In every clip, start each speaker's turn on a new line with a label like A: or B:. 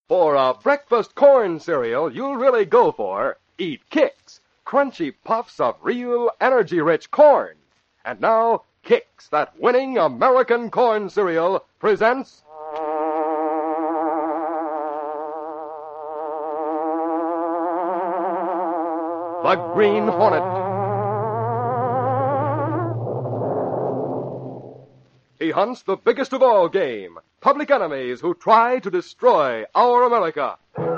A: For a breakfast corn cereal you'll really go for, eat Kix, crunchy puffs of real energy-rich corn. And now, Kix, that winning American corn cereal, presents... The Green Hornet. He hunts the biggest of all game, public enemies who try to destroy our America.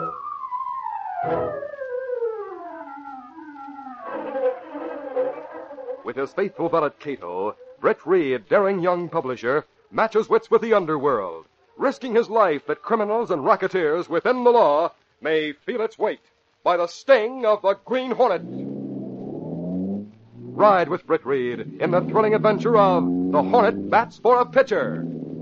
A: With his faithful valet Cato, Britt Reed, daring young publisher, matches wits with the underworld, risking his life that criminals and racketeers within the law may feel its weight by the sting of the Green Hornet. Ride with Britt Reed in the thrilling adventure of The Hornet Bats for a Pitcher.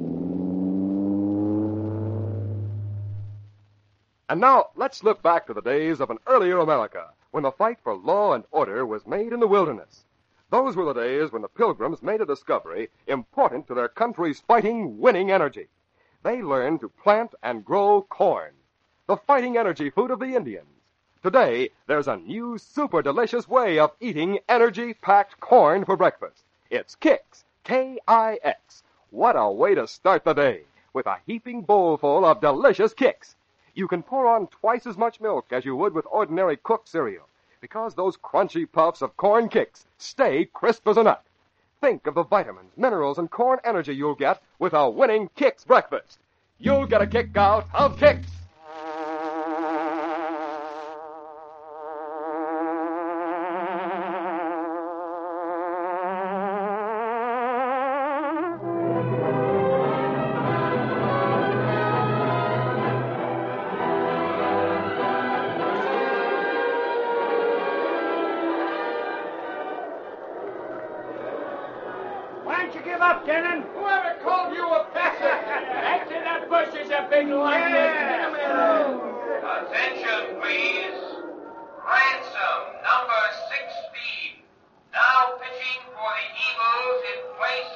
A: And now, let's look back to the days of an earlier America, when the fight for law and order was made in the wilderness. Those were the days when the Pilgrims made a discovery important to their country's fighting, winning energy. They learned to plant and grow corn, the fighting energy food of the Indians. Today, there's a new super delicious way of eating energy-packed corn for breakfast. It's Kix, K-I-X. What a way to start the day, with a heaping bowl full of delicious Kix. You can pour on twice as much milk as you would with ordinary cooked cereal, because those crunchy puffs of corn Kix stay crisp as a nut. Think of the vitamins, minerals, and corn energy you'll get with a winning Kix breakfast. You'll get a kick out of Kix.
B: Why don't you give up, Denon?
C: Whoever called you a passer?
B: Answer that bush is a big lion.
D: Attention, please. Ransom, number 16. Now pitching for the Eagles in place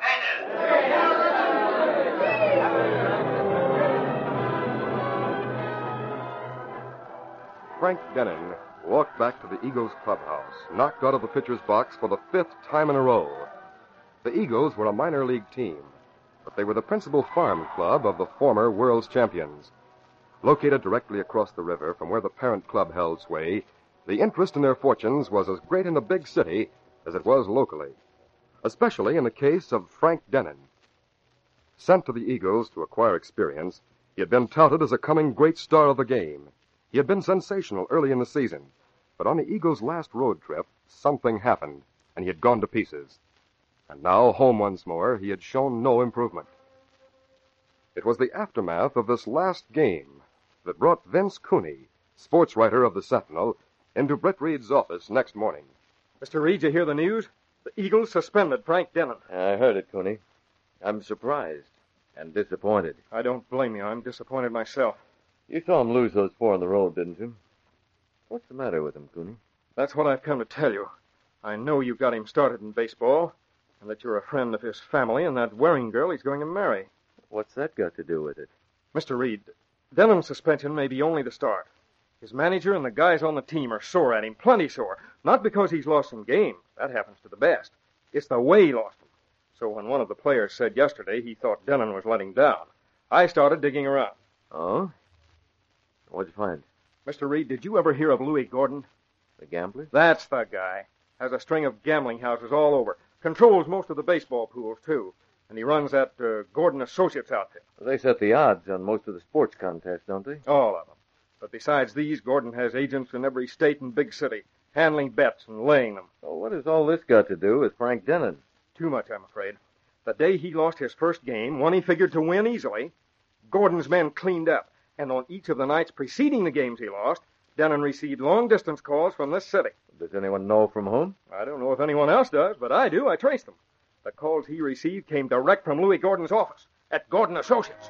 D: of Denon.
A: Frank Denon walked back to the Eagles clubhouse, knocked out of the pitcher's box for the 5th time in a row. The Eagles were a minor league team, but they were the principal farm club of the former world's champions. Located directly across the river from where the parent club held sway, the interest in their fortunes was as great in the big city as it was locally, especially in the case of Frank Denon. Sent to the Eagles to acquire experience, he had been touted as a coming great star of the game. He had been sensational early in the season, but on the Eagles' last road trip, something happened, and he had gone to pieces. And now, home once more, he had shown no improvement. It was the aftermath of this last game that brought Vince Cooney, sports writer of the Sentinel, into Britt Reed's office next morning.
E: Mr. Reed, you hear the news? The Eagles suspended Frank Denon.
F: I heard it, Cooney. I'm surprised and disappointed.
E: I don't blame you. I'm disappointed myself.
F: You saw him lose those 4 on the road, didn't you? What's the matter with him, Cooney?
E: That's what I've come to tell you. I know you got him started in baseball, and that you're a friend of his family and that Waring girl he's going to marry.
F: What's that got to do with it?
E: Mr. Reed, Denon's suspension may be only the start. His manager and the guys on the team are sore at him, plenty sore. Not because he's lost some games. That happens to the best. It's the way he lost them. So when one of the players said yesterday he thought Denon was letting down, I started digging around.
F: Oh? What'd you find?
E: Mr. Reed, did you ever hear of Louis Gordon?
F: The gambler?
E: That's the guy. Has a string of gambling houses all over. Controls most of the baseball pools, too. And he runs that Gordon Associates outfit.
F: They set the odds on most of the sports contests, don't they?
E: All of them. But besides these, Gordon has agents in every state and big city, handling bets and laying them.
F: Well, what has all this got to do with Frank Denon?
E: Too much, I'm afraid. The day he lost his first game, one he figured to win easily, Gordon's men cleaned up. And on each of the nights preceding the games he lost, Denon received long-distance calls from this city.
F: Does anyone know from whom?
E: I don't know if anyone else does, but I do. I traced them. The calls he received came direct from Louis Gordon's office at Gordon Associates.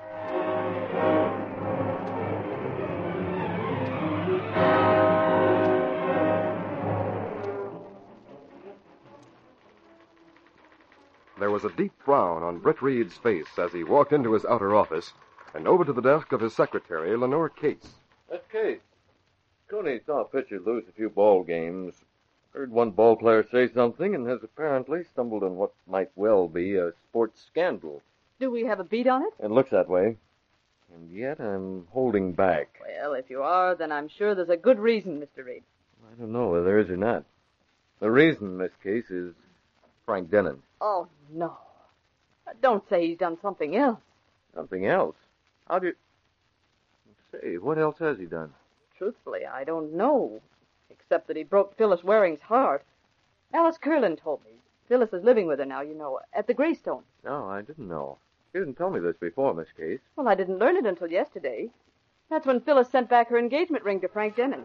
A: There was a deep frown on Britt Reed's face as he walked into his outer office and over to the desk of his secretary, Lenore Case.
F: That's Case. Cooney saw a pitcher lose a few ball games, heard one ball player say something, and has apparently stumbled on what might well be a sports scandal.
G: Do we have a beat on it?
F: It looks that way. And yet I'm holding back.
G: Well, if you are, then I'm sure there's a good reason, Mr. Reed.
F: I don't know whether there is or not. The reason, Miss Case, is Frank Denon.
G: Oh, no. Don't say he's done something else.
F: Something else? How do you... Say, what else has he done?
G: Truthfully, I don't know. Except that he broke Phyllis Waring's heart. Alice Curlin told me. Phyllis is living with her now, you know, at the Greystone.
F: No, I didn't know. You didn't tell me this before, Miss Case.
G: Well, I didn't learn it until yesterday. That's when Phyllis sent back her engagement ring to Frank Denon.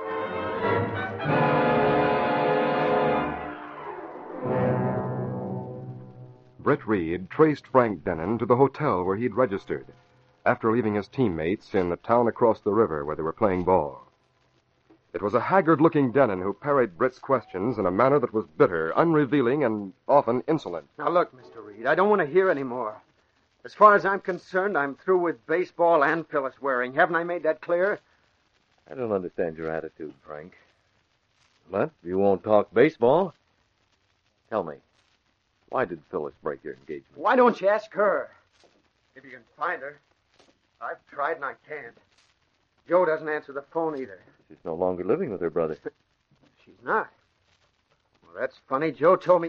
A: Britt Reed traced Frank Denon to the hotel where he'd registered after leaving his teammates in the town across the river where they were playing ball. It was a haggard-looking Denon who parried Britt's questions in a manner that was bitter, unrevealing, and often insolent.
E: Now, look, Mr. Reed, I don't want to hear any more. As far as I'm concerned, I'm through with baseball and Phyllis Waring. Haven't I made that clear?
F: I don't understand your attitude, Frank. But you won't talk baseball. Tell me, why did Phyllis break your engagement?
E: Why don't you ask her? If you can find her. I've tried and I can't. Joe doesn't answer the phone either.
F: She's no longer living with her brother.
E: She's not. Well, that's funny. Joe told me...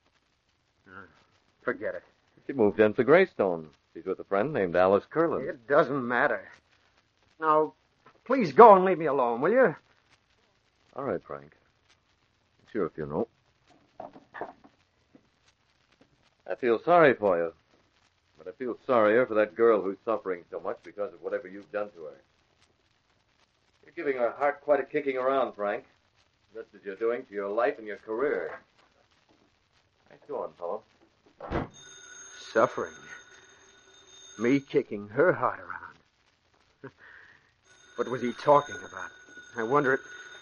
E: Forget it.
F: She moved into Greystone. She's with a friend named Alice Curlin.
E: It doesn't matter. Now, please go and leave me alone, will you?
F: All right, Frank. It's your funeral. I feel sorry for you. But I feel sorrier for that girl who's suffering so much because of whatever you've done to her. You're giving her heart quite a kicking around, Frank. Just as you're doing to your life and your career. Nice going, fellow.
E: Suffering. Me kicking her heart around. What was he talking about? I wonder...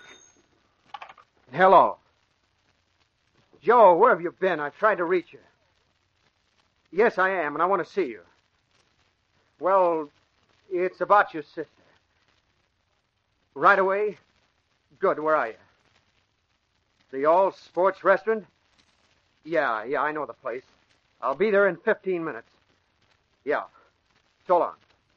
E: Hello. Joe, where have you been? I've tried to reach you. Yes, I am, and I want to see you. Well, it's about your sister. Right away? Good, where are you? The All Sports Restaurant? Yeah, I know the place. I'll be there in 15 minutes. Yeah. So long.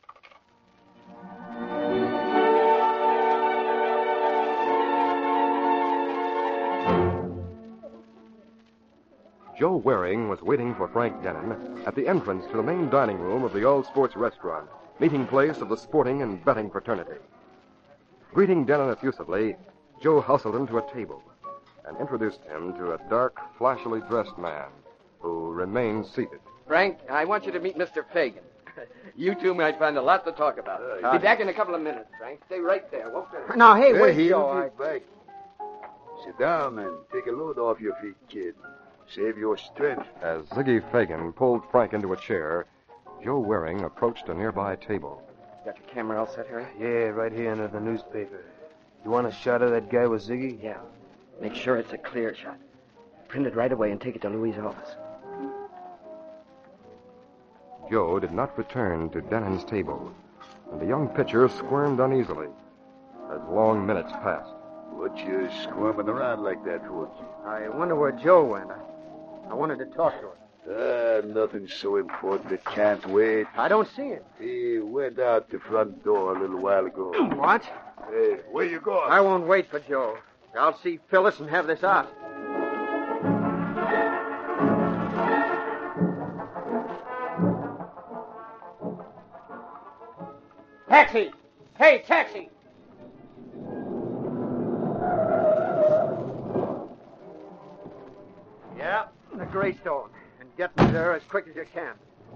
A: Joe Waring was waiting for Frank Denon at the entrance to the main dining room of the All Sports Restaurant, meeting place of the sporting and betting fraternity. Greeting Denon effusively, Joe hustled him to a table and introduced him to a dark, flashily dressed man who remained seated.
H: Frank, I want you to meet Mr. Fagan. You two might find a lot to talk about. Be back in a couple of minutes, Frank. Stay right there, won't you?
E: Now, hey, wait, Joe.
I: He'll be back. Sit down and take a load off your feet, kid. Save your strength.
A: As Ziggy Fagan pulled Frank into a chair, Joe Waring approached a nearby table.
H: Got your camera all set, Harry?
J: Yeah, right here under the newspaper. You want a shot of that guy with Ziggy?
H: Yeah. Make sure it's a clear shot. Print it right away and take it to Louis' office.
A: Joe did not return to Denon's table, and the young pitcher squirmed uneasily as long minutes passed.
I: What you squirming around like that for?
E: I wonder where Joe went. I wanted to talk to him.
I: Nothing so important it can't wait.
E: I don't see him.
I: He went out the front door a little while ago.
E: What?
I: Hey, where you going?
E: I won't wait for Joe. I'll see Phyllis and have this out.
B: Taxi! Hey, taxi!
E: Yeah, the Greystone. And get me there as quick as you can.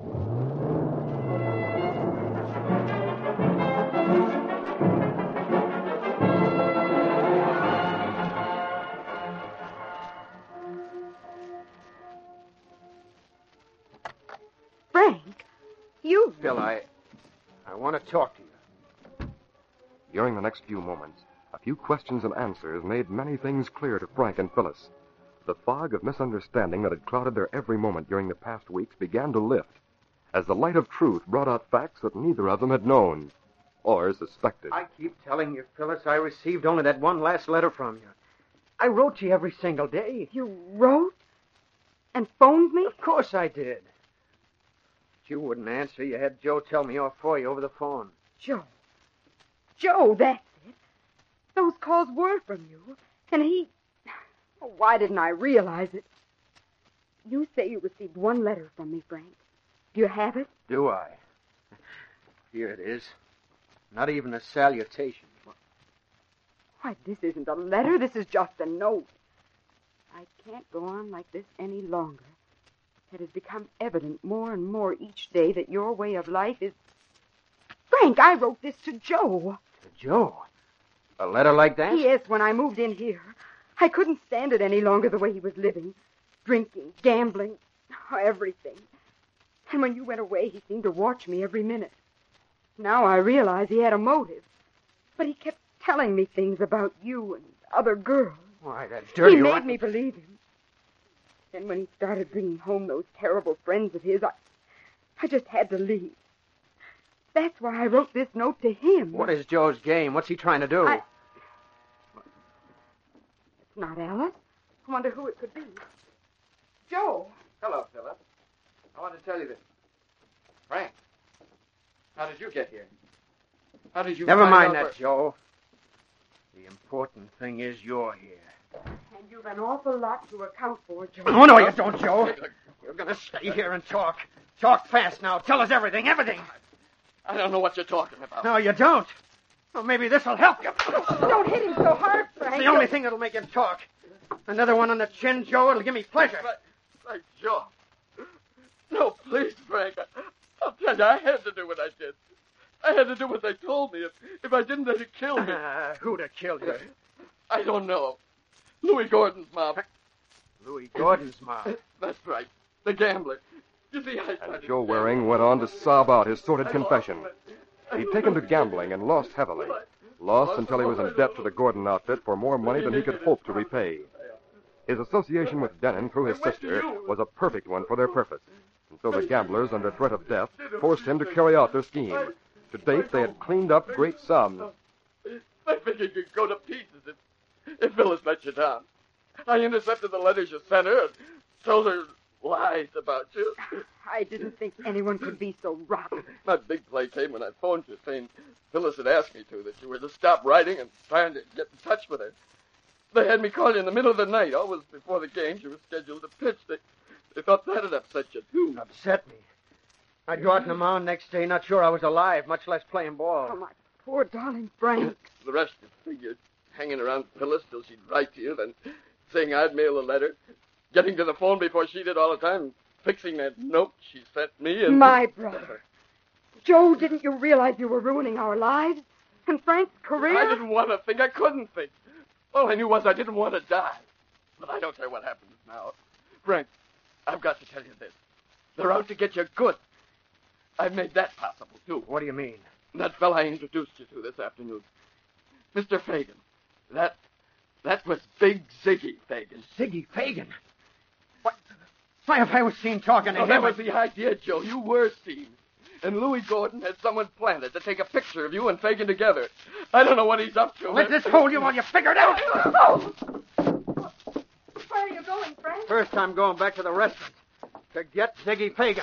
G: Frank, you...
E: Phil, I want to talk to you.
A: During the next few moments, a few questions and answers made many things clear to Frank and Phyllis. The fog of misunderstanding that had clouded their every moment during the past weeks began to lift, as the light of truth brought out facts that neither of them had known or suspected.
B: I keep telling you, Phyllis, I received only that one last letter from you. I wrote to you every single day.
G: You wrote? And phoned me?
B: Of course I did. But you wouldn't answer. You had Joe tell me off for you over the phone.
G: Joe. Joe, that's it. Those calls were from you. And he... Oh, why didn't I realize it? You say you received one letter from me, Frank. Do you have it?
B: Do I? Here it is. Not even a salutation.
G: Why, this isn't a letter. This is just a note. I can't go on like this any longer. It has become evident more and more each day that your way of life is... Frank, I wrote this to Joe.
B: To Joe? A letter like that?
G: Yes, when I moved in here. I couldn't stand it any longer the way he was living. Drinking, gambling, everything. And when you went away, he seemed to watch me every minute. Now I realize he had a motive. But he kept telling me things about you and other girls.
B: Why, that dirty...
G: He made me believe him. And when he started bringing home those terrible friends of his, I just had to leave. That's why I wrote this note to him.
B: What is Joe's game? What's he trying to do?
G: It's not Alice. I wonder who it could be. Joe.
H: Hello, Philip. I want to tell you this. Frank, how did you get here? How did you...
B: Never
H: find
B: mind
H: out
B: that, Joe. The important thing is you're here.
G: And you've an awful lot to account for, Joe.
B: Oh, no, you don't, Joe. You're going to stay here and talk. Talk fast now. Tell us everything, everything.
H: I don't know what you're talking about.
B: No, you don't. Well, maybe this will help you.
G: Don't hit him so hard, Frank.
B: It's the only thing that'll make him talk. Another one on the chin, Joe. It'll give me pleasure.
C: Frank, Joe. No, please, Frank. I'll tell you, I had to do what I did. I had to do what they told me. If I didn't, they'd have killed me.
B: Who'd have killed you?
C: I don't know. Louis Gordon's mom.
B: Louis Gordon's mom?
C: That's right. The gambler. You see,
A: And Joe Waring went on to sob out his sordid confession. He'd taken to gambling and lost heavily. Lost until he was in debt to the Gordon outfit for more money than he could hope to repay. His association with Denon through his sister was a perfect one for their purpose. And so the gamblers, under threat of death, forced him to carry out their scheme. To date, they had cleaned up great sums.
C: I figured you'd go to pieces if Phyllis let you down. I intercepted the letters you sent her and told her lies about you.
G: I didn't think anyone could be so rotten.
C: My big play came when I phoned you saying Phyllis had asked me to, that you were to stop writing and trying to get in touch with her. They had me call you in the middle of the night, always before the games you were scheduled to pitch. They thought that'd upset you, too.
B: Upset me? I'd go out on the mound next day, not sure I was alive, much less playing ball.
G: Oh, my poor darling Frank.
C: The rest of you figured hanging around Phyllis till she'd write to you, then saying I'd mail a letter, getting to the phone before she did all the time, fixing that note she sent me, and...
G: My brother. Joe, didn't you realize you were ruining our lives? And Frank's career?
C: I didn't want to think. I couldn't think. All I knew was I didn't want to die. But I don't care what happens now. Frank, I've got to tell you this. They're out to get you good. I've made that possible, too.
B: What do you mean?
C: That fella I introduced you to this afternoon. Mr. Fagan. That was Big Ziggy Fagan.
B: Ziggy Fagan? What? Why, if I was seen talking to him...
C: That was the idea, Joe. You were seen. And Louis Gordon had someone planted to take a picture of you and Fagan together. I don't know what he's up to.
B: Let this hold you while you figure it out.
G: Where are you going, Frank?
B: First, I'm going back to the restaurant to get Ziggy Fagan.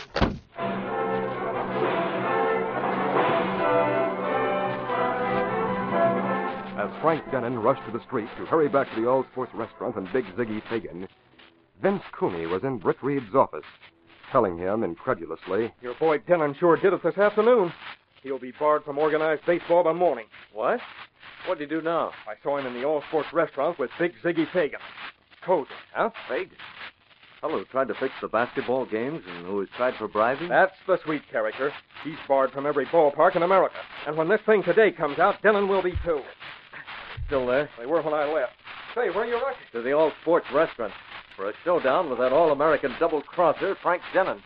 A: As Frank Denon rushed to the street to hurry back to the All Sports Restaurant and Big Ziggy Fagan, Vince Cooney was in Britt Reed's office, telling him incredulously,
E: Your boy Denon sure did it this afternoon. He'll be barred from organized baseball by morning.
F: What? What'd he do now?
E: I saw him in the All Sports Restaurant with Big Ziggy Fagan. Cozy, huh?
F: Fagan? Fellow who tried to fix the basketball games and who was tried for bribing?
E: That's the sweet character. He's barred from every ballpark in America. And when this thing today comes out, Denon will be too.
F: Still there?
E: They were when I left. Say, where are you rushing?
F: To the All Sports Restaurant for a showdown with that All-American double-crosser, Frank Denon.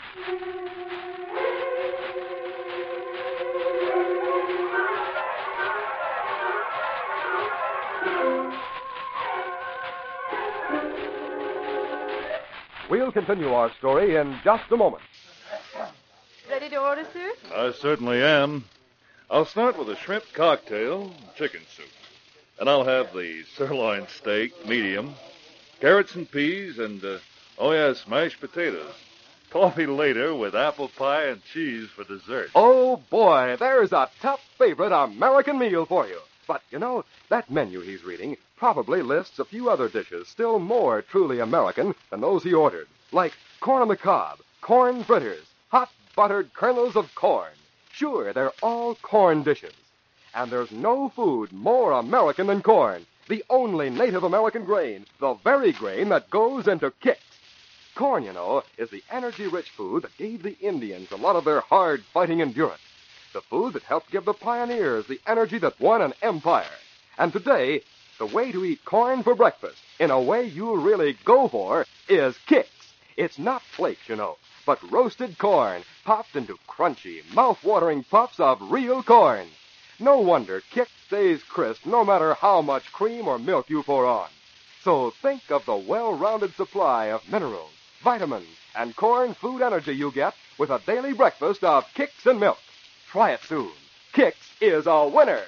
A: We'll continue our story in just a moment.
G: Ready to
K: order, sir?
L: I certainly am. I'll start with a shrimp cocktail, chicken soup. And I'll have the sirloin steak, medium, carrots and peas, and, mashed potatoes. Coffee later with apple pie and cheese for dessert.
A: Oh, boy, there's a top favorite American meal for you. But, that menu he's reading probably lists a few other dishes still more truly American than those he ordered, like corn on the cob, corn fritters, hot buttered kernels of corn. Sure, they're all corn dishes. And there's no food more American than corn, the only Native American grain, the very grain that goes into kicks. Corn, is the energy-rich food that gave the Indians a lot of their hard-fighting endurance. The food that helped give the pioneers the energy that won an empire. And today, the way to eat corn for breakfast, in a way you'll really go for, is kicks. It's not flakes, but roasted corn, popped into crunchy, mouth-watering puffs of real corn. No wonder Kix stays crisp no matter how much cream or milk you pour on. So think of the well-rounded supply of minerals, vitamins, and corn food energy you get with a daily breakfast of Kix and milk. Try it soon. Kix is a winner.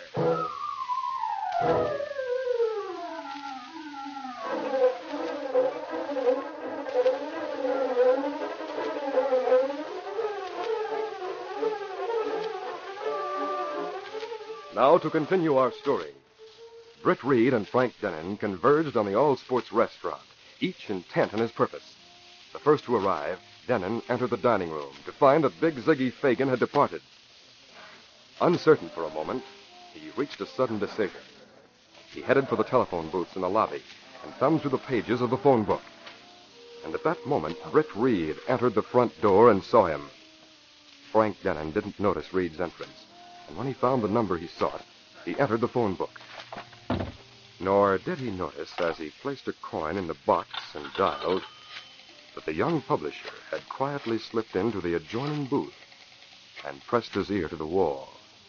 A: Now to continue our story. Britt Reed and Frank Denon converged on the All Sports restaurant, each intent on his purpose. The first to arrive, Denon entered the dining room to find that Big Ziggy Fagan had departed. Uncertain for a moment, he reached a sudden decision. He headed for the telephone booths in the lobby and thumbed through the pages of the phone book. And at that moment, Britt Reed entered the front door and saw him. Frank Denon didn't notice Reed's entrance, and when he found the number he sought, he entered the phone book. Nor did he notice, as he placed a coin in the box and dialed, that the young publisher had quietly slipped into the adjoining booth and pressed his ear to the wall.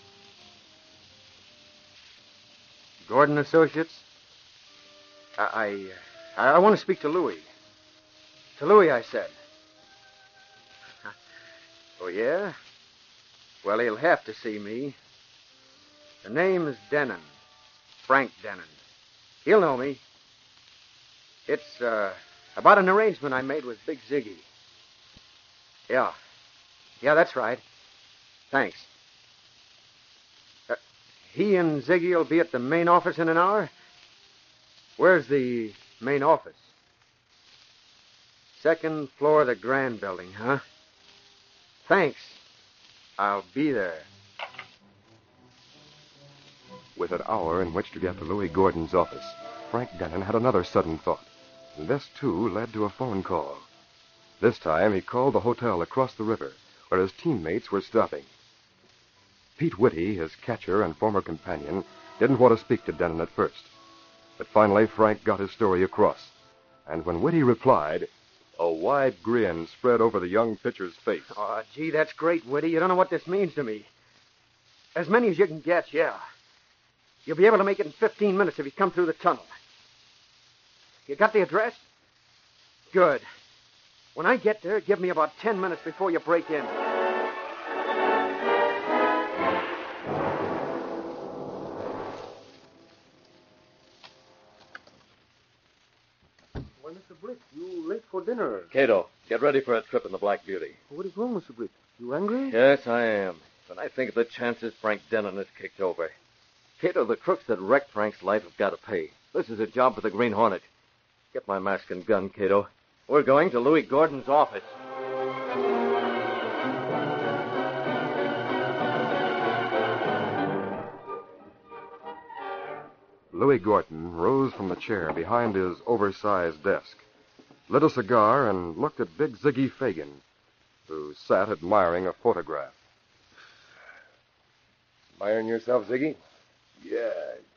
B: Gordon Associates? I want to speak to Louis. To Louis, I said. Oh, yeah? Well, he'll have to see me. The name's Denon. Frank Denon. He'll know me. It's, about an arrangement I made with Big Ziggy. Yeah. Yeah, that's right. Thanks. He and Ziggy will be at the main office in an hour? Where's the main office? Second floor of the Grand Building, huh? Thanks. I'll be there.
A: With an hour in which to get to Louis Gordon's office, Frank Denon had another sudden thought. And this, too, led to a phone call. This time, he called the hotel across the river, where his teammates were stopping. Pete Whitty, his catcher and former companion, didn't want to speak to Denon at first. But finally, Frank got his story across. And when Whitty replied, a wide grin spread over the young pitcher's face.
B: Oh, gee, that's great, Whitty. You don't know what this means to me. As many as you can get, yeah. You'll be able to make it in 15 minutes if you come through the tunnel. You got the address? Good. When I get there, give me about 10 minutes before you break in.
J: Why, Mr. Britt, you late for dinner.
F: Cato, get ready for a trip in the Black Beauty.
J: What is wrong, Mr. Britt? You angry?
F: Yes, I am. When I think of the chances Frank Denon has kicked over. Cato, the crooks that wrecked Frank's life have got to pay. This is a job for the Green Hornet. Get my mask and gun, Cato. We're going to Louis Gordon's office.
A: Louis Gordon rose from the chair behind his oversized desk, lit a cigar, and looked at Big Ziggy Fagan, who sat admiring a photograph.
I: Admiring yourself, Ziggy? Yeah.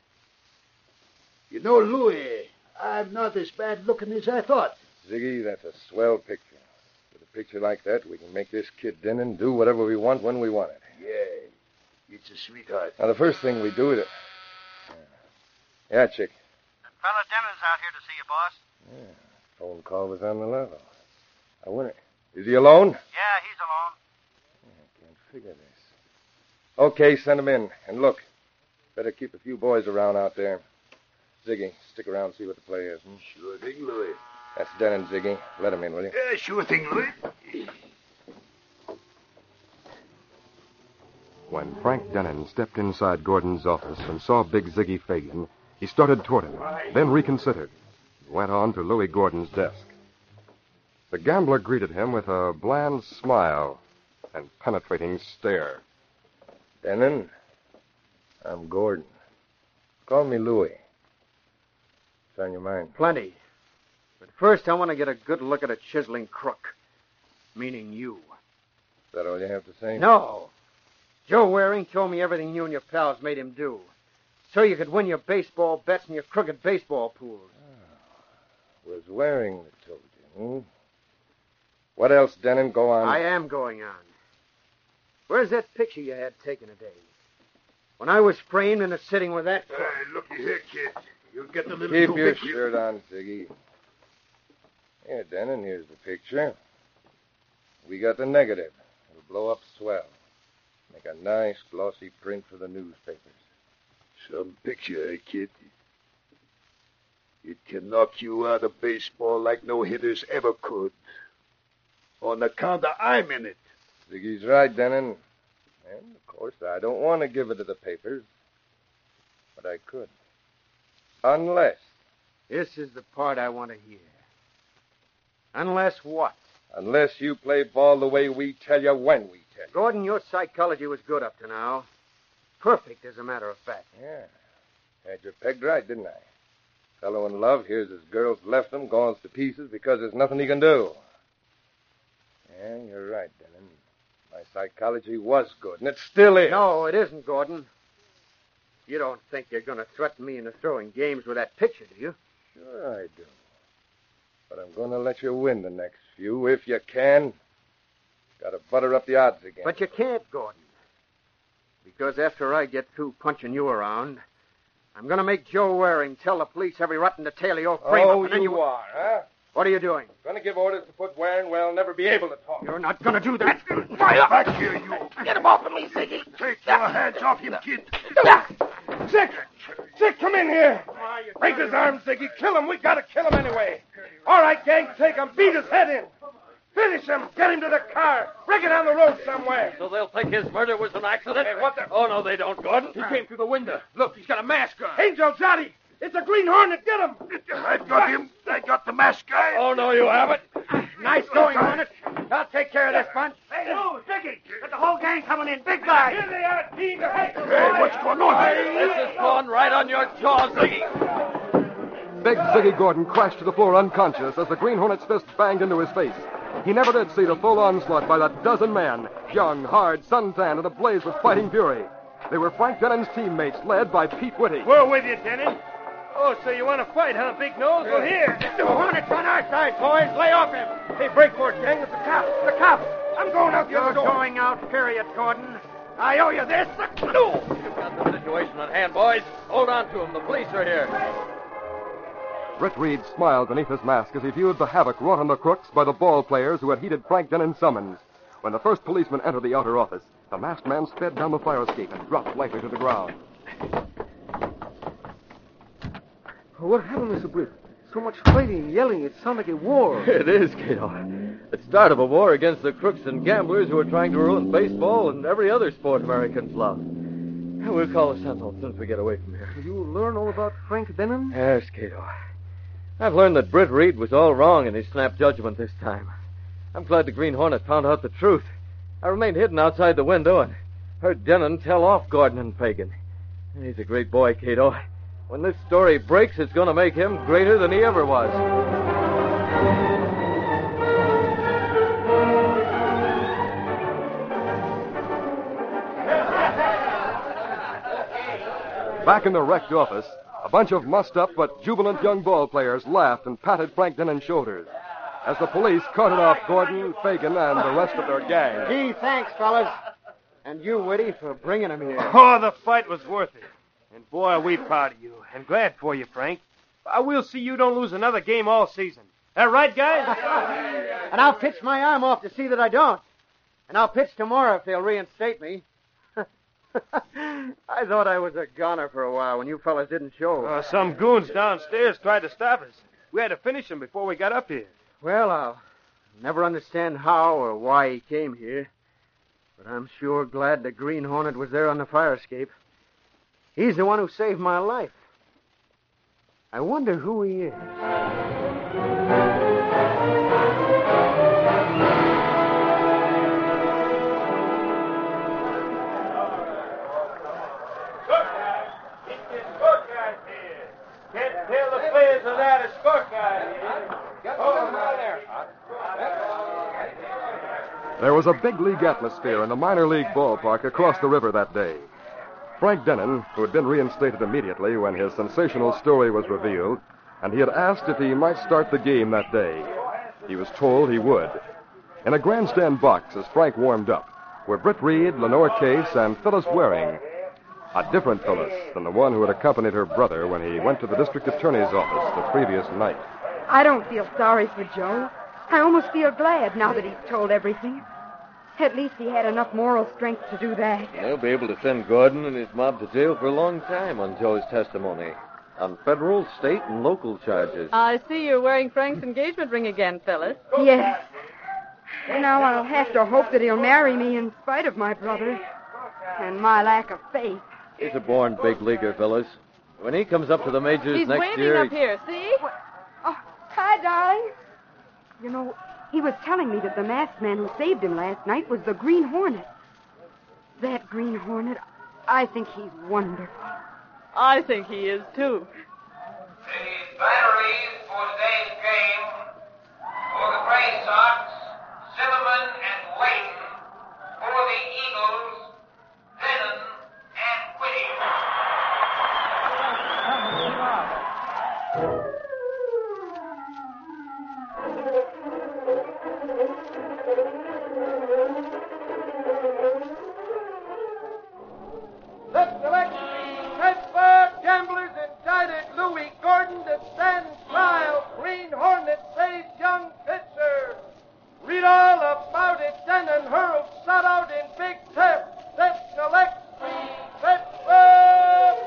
I: You know, Louis, I'm not as bad looking as I thought.
M: Ziggy, that's a swell picture. With a picture like that, we can make this kid Denon do whatever we want when we want it.
I: Yeah. It's a sweetheart.
M: Now, the first thing we do is... Yeah, chick.
N: Fella Denon's out here to see you, boss.
M: Yeah. Phone call was on the level. I wonder... Is he alone?
N: Yeah, he's alone.
M: I can't figure this. Okay, send them in. And look, better keep a few boys around out there. Ziggy, stick around and see what the play is.
I: Sure thing, Louis.
M: That's Denon, Ziggy. Let him in, will you?
I: Yeah, sure thing, Louis.
A: When Frank Denon stepped inside Gordon's office and saw Big Ziggy Fagan, he started toward him, then reconsidered, and went on to Louis Gordon's desk. The gambler greeted him with a bland smile and penetrating stare.
M: Denon, I'm Gordon. Call me Louis. What's on your mind?
B: Plenty. But first, I want to get a good look at a chiseling crook. Meaning you.
M: Is that all you have to say?
B: No. Joe Waring told me everything you and your pals made him do. So you could win your baseball bets and your crooked baseball pools.
M: It was Waring that told you, What else, Denon? Go on.
B: I am going on. Where's that picture you had taken today? When I was framed and sitting with that...
I: Looky here, kid. You'll get the little...
M: Keep your shirt on, Ziggy. Here, Denon, here's the picture. We got the negative. It'll blow up swell. Make a nice, glossy print for the newspapers.
I: Some picture, eh, kid? It can knock you out of baseball like no hitters ever could. On account of I'm in it.
M: Ziggy's right, Denon. And, of course, I don't want to give it to the papers. But I could. Unless...
B: This is the part I want to hear. Unless what?
M: Unless you play ball the way we tell you when we tell you.
B: Gordon, your psychology was good up to now. Perfect, as a matter of fact.
M: Yeah. Had you pegged right, didn't I? Fellow in love hears his girl's left him, gone to pieces because there's nothing he can do. Yeah, you're right, Denon. My psychology was good, and it still is.
B: No, it isn't, Gordon. You don't think you're going to threaten me into throwing games with that picture, do you?
M: Sure I do. But I'm going to let you win the next few, if you can. Got to butter up the odds again.
B: But you can't, Gordon. Because after I get through punching you around, I'm going to make Joe Waring tell the police every rotten detail of your frame-up.
M: Oh,
B: and then
M: you are, huh?
B: What are you doing?
M: Going to give orders to put Waring where he'll never be able to talk.
B: You're not going to do that.
I: Fire back here, you.
B: Get him off of me, Ziggy.
I: Take your hands off him, kid.
E: Zick! Zick, come in here. Break his arms, Ziggy. Kill him. We got to kill him anyway. All right, gang, take him. Beat his head in. Finish him. Get him to the car. Bring it down the road somewhere.
F: So they'll think his murder was an accident?
E: Hey, what the...
F: Oh, no, they don't, Gordon.
E: He came through the window.
C: Look, he's got a mask on.
E: Angel Johnny. It's a Green Hornet. Get him.
I: I've got him. I got the mask guy.
F: Oh, no, you haven't.
B: Nice going, Hornet. I'll take care of this bunch.
N: Hey, no, Ziggy. Got the whole gang coming in. Big guy.
E: Here they are, team.
I: Hey, what's going on here?
F: This is going right on your jaw, Ziggy.
A: Big Ziggy Gordon crashed to the floor unconscious as the Green Hornet's fist banged into his face. He never did see the full onslaught by that dozen men, young, hard, suntanned, and ablaze with fighting fury. They were Frank Denon's teammates, led by Pete Whitty.
E: We're with you, Denon. Oh, so you want to fight, huh, Big Nose? Well, here.
B: The Hornet's on our side, boys. Lay off him.
E: Hey, break for it, gang. It's the cop. The cop. I'm going out the other door.
B: You're going out, period, Gordon. I owe you this.
F: You've got the situation at hand, boys. Hold on to him. The police are here.
A: Britt Reed smiled beneath his mask as he viewed the havoc wrought on the crooks by the ball players who had heeded Frank Denon's summons. When the first policeman entered the outer office, the masked man sped down the fire escape and dropped lightly to the ground.
J: What happened, Mr. Britt? So much fighting, yelling. It sounded like a war.
F: It is, Cato. The start of a war against the crooks and gamblers who are trying to ruin baseball and every other sport Americans love. We'll call the Sentinel as soon as we get away from here.
J: You learn all about Frank Denon?
F: Yes, Cato. I've learned that Britt Reed was all wrong in his snap judgment this time. I'm glad the Green Hornet found out the truth. I remained hidden outside the window and heard Denon tell off Gordon and Fagan. He's a great boy, Cato. When this story breaks, it's going to make him greater than he ever was.
A: Back in the wrecked office, a bunch of mussed-up but jubilant young ball players laughed and patted Frank Denon's shoulders as the police carted off Gordon, Fagan, and the rest of their gang.
B: Gee, thanks, fellas. And you, Whitty, for bringing him here.
E: Oh, the fight was worth it. And, boy, are we proud of you. And glad for you, Frank. We'll see you don't lose another game all season. That right, guys?
B: And I'll pitch my arm off to see that I don't. And I'll pitch tomorrow if they'll reinstate me. I thought I was a goner for a while when you fellas didn't show.
E: Some goons downstairs tried to stop us. We had to finish him before we got up here.
B: Well, I'll never understand how or why he came here. But I'm sure glad the Green Hornet was there on the fire escape. He's the one who saved my life. I wonder who he is.
A: There was a big league atmosphere in the minor league ballpark across the river that day. Frank Dennen, who had been reinstated immediately when his sensational story was revealed, and he had asked if he might start the game that day. He was told he would. In a grandstand box as Frank warmed up were Britt Reed, Lenore Case, and Phyllis Waring. A different Phyllis than the one who had accompanied her brother when he went to the district attorney's office the previous night.
G: I don't feel sorry for Joe. I almost feel glad now that he's told everything. At least he had enough moral strength to do that.
F: They'll be able to send Gordon and his mob to jail for a long time on Joe's testimony. On federal, state, and local charges.
K: I see you're wearing Frank's engagement ring again, Phyllis.
G: Yes. Now I'll have to hope that he'll marry me in spite of my brother and my lack of faith.
F: He's a born big leaguer, Phyllis. When he comes up to the majors
K: He's
F: next
K: waving
F: year...
K: up here, see?
G: Oh, hi, darling. You know, he was telling me that the masked man who saved him last night was the Green Hornet. That Green Hornet, I think he's wonderful.
K: I think he is, too.
D: The batteries for today's game for the Gray Sox, Zimmerman and Layton. For the Eagles, Dennen and Whittier.
O: Let's select the Pittsburgh Gamblers indicted Louis Gordon to stand trial. Green Hornet saves young pitcher. Read all about it, Dennen hurled shot out in big test. Let's select the Pittsburgh.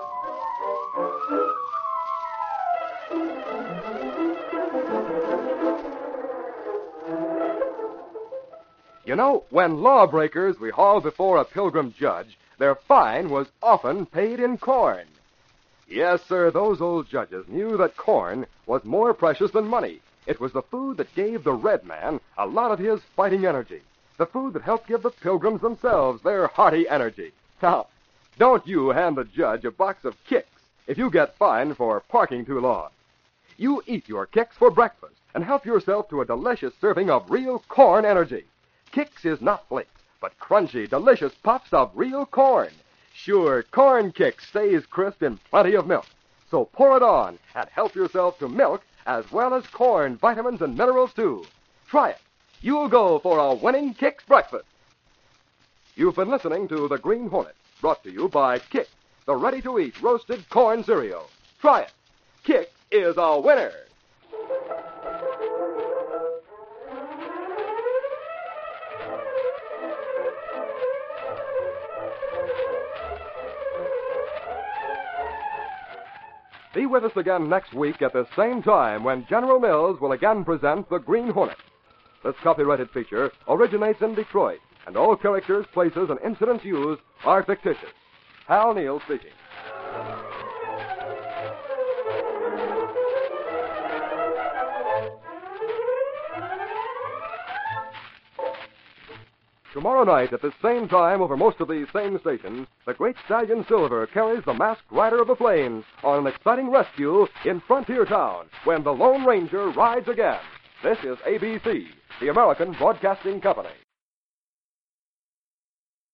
A: You know, when lawbreakers we hauled before a pilgrim judge, their fine was often paid in corn. Yes, sir, those old judges knew that corn was more precious than money. It was the food that gave the red man a lot of his fighting energy. The food that helped give the pilgrims themselves their hearty energy. Now, don't you hand the judge a box of Kicks if you get fined for parking too long. You eat your Kicks for breakfast and help yourself to a delicious serving of real corn energy. Kicks is not flakes, but crunchy, delicious puffs of real corn. Sure, Corn Kicks stays crisp in plenty of milk. So pour it on and help yourself to milk as well as corn, vitamins, and minerals, too. Try it. You'll go for a winning Kicks breakfast. You've been listening to The Green Hornet, brought to you by Kicks, the ready-to-eat roasted corn cereal. Try it. Kicks is a winner. Be with us again next week at the same time when General Mills will again present The Green Hornet. This copyrighted feature originates in Detroit, and all characters, places, and incidents used are fictitious. Hal Neal speaking. Tomorrow night at the same time over most of these same stations, the great stallion Silver carries the masked rider of the plains on an exciting rescue in Frontier Town when the Lone Ranger rides again. This is ABC, the American Broadcasting Company.